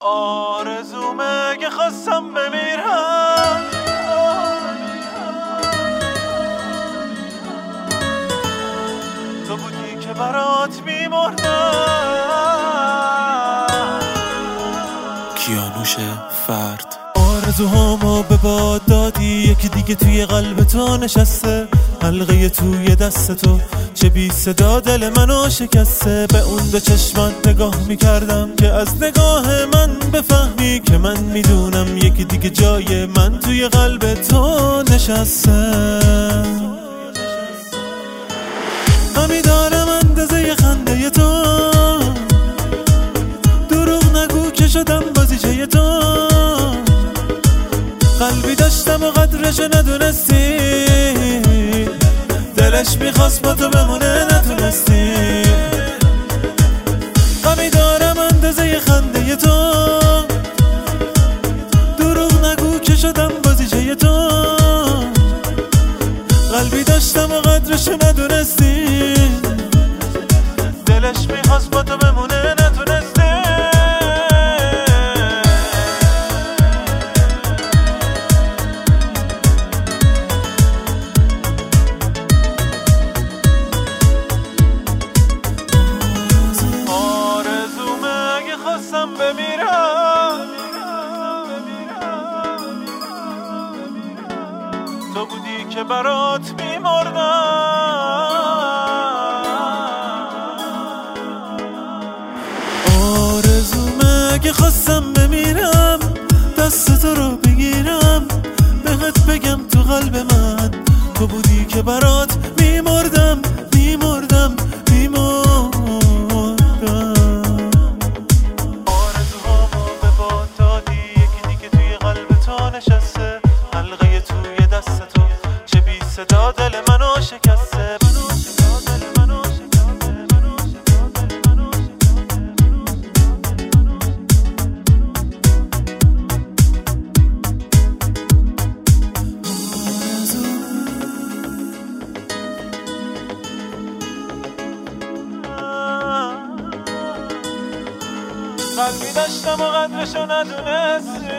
آرزومه که خواستم بمیرم، تو بودی که برات میمردم. کیانوش فرد. آرزوهامو به باد دادی، یکی دیگه توی قلب تو نشسته، حلقه توی دست تو چه بی صدا دل منو شکسته. به اون دو چشمات نگاه میکردم که از نگاه من بفهمی که من میدونم یکی دیگه جای من توی قلب تو نشسته. همی دارم اندازه خنده تو، دروغ نگو که شدم بازیچه تو. قلبی داشتم و قدرشو ندونستی، دلش میخواست با تو بمونه نتونستی. غمی دارم اندازه خنده تو، دروغ نگو که شدم بازیچه تو. قلبی داشتم و قدرشو ندونستی، دلش میخواست با تو بمونه نتونستی. بمیرم، تو بودی که برات میمردم. آرزومه که خواستم بمیرم، دست تو رو بگیرم، بهت بگم تو قلب من تو بودی که برات میمردم. حلقه توی دست تو چه بی صدا دل منو شکسته. قلبی داشتم و قدرشو ندونستی،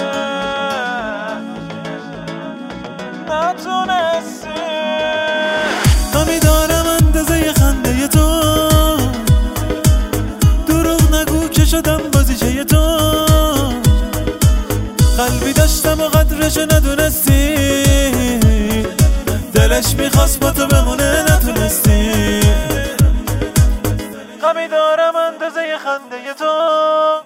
همی دارم اندازه خنده تو، دروغ نگو که شدم بازیچه تو. قلبی داشتم و قدرشو ندونستی، دلش میخواست با تو بمونه نتونستی. همی دارم اندازه خنده تو.